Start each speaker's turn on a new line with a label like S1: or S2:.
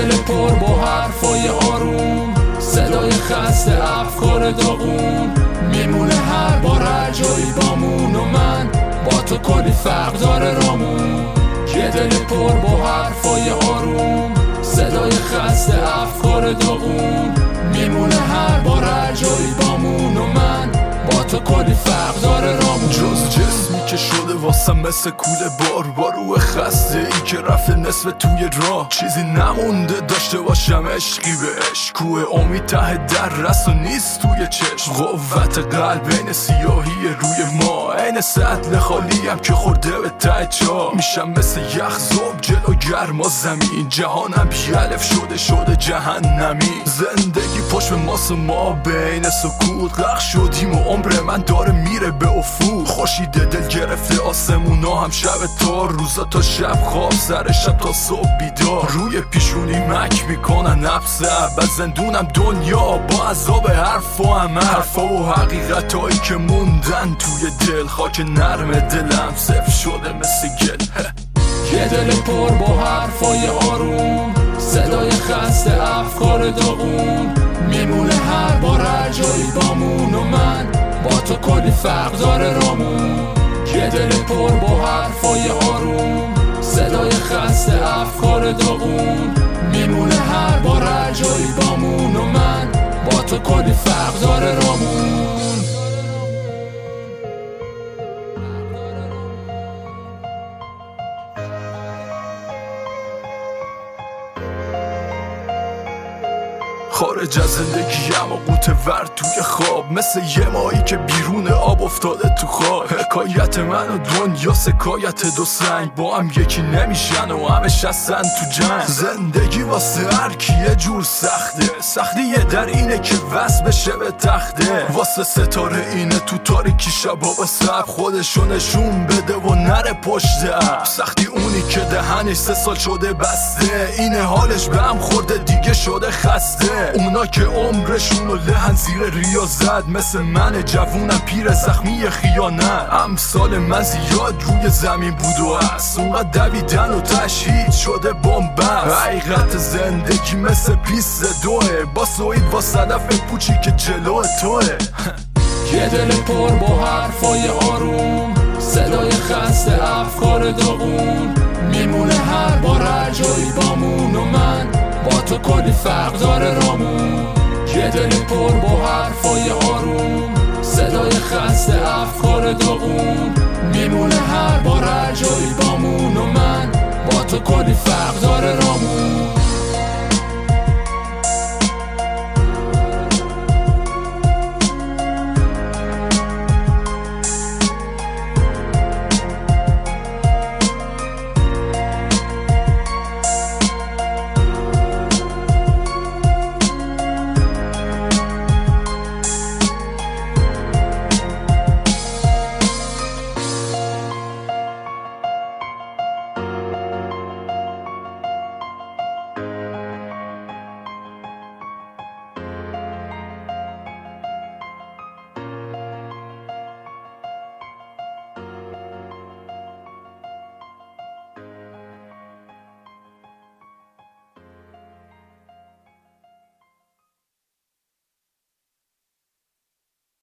S1: دل پر با حرفای آروم، صدای خسته افکار داغون، میمونه هر بار هر جایی بامون و من با تو کلی فرق داره رامون. یه دل پر با حرفای آروم، صدای خسته افکار داغون، میمونه هر بار هر جایی بامون و من با تو کلی فرق داره رامون.
S2: جز جسمی که شده واسم مثل کوله بار روح خسته ای که رفته نصف توی راه، چیزی نمونده داشته باشم عشقی بهش. کوه امید ته در رست و نیست توی چشم، قوت قلب این سیاهی روی ما، این سطل خالیم که خورده به ته جا. میشم مثل یخ زوب جلو گرما زمین، جهانم بیالف شده جهنمی. زندگی پشت به ماست و ما بین سکوت غرق شدیم و عمر من داره میره به افق. خورشید دل گرفته آسمونا هم شب تار، روزا تا شب خواب سر شب تا صبح بیدار. روی پیشونی مک میکنن نفس عبد، زندونم دنیا با عذاب حرف و عمل، حرفا و حقیقتایی که موندن توی دل. خاک نرم دلم صفر شده مثل گل.
S1: یه دل پر با حرفای آروم، صدای خسته افکار داغون، میمونه هر بار هر جایی بامون و من با تو کلی فرق داره رامون. یه دل پر با حرفای آروم، صدای خسته افکار داغون، میمونه هر بار هر جایی بامون و من با تو کلی فرق داره رامون.
S2: خارج از زندگیم و قوت ور توی خواب، مثل یه ماهی که بیرون آب افتاده تو خاک. حکایت من و دنیا سکایت دو سنگ، با هم یکی نمیشن و همه شستن تو جنگ. زندگی واسه هر کی یه جور سختی یه در اینه که وصل بشه به تخته. واسه ستاره اینه تو تاریکی شبا به سب خودشو نشون بده و نره پشت اب. سختی اونی که دهنش 3 سال شده بسته، اینه حالش به هم خورده دیگه شده خسته. اونا که عمرشونو لحن زیر ریاضت، مثل من جوونم پیر زخمی خیانت. امثال من زیاد روی زمین بود و هست، اونقدر دویدن و تشهید شده بمبست. حقیقت زندگی مثل پیست دوه، با سوید با صدف پوچی که جلو توه.
S1: یه دل پر با حرفای آروم، صدای خسته افکار داغون، میمونه هر بار هر جایی بامون و من با تو کلی فرق داره رامون. یه دل پر با حرفای آروم، صدای خسته افکار داغون، میمونه هر بار هر جایی بامون و من با تو کلی فرق داره رامون.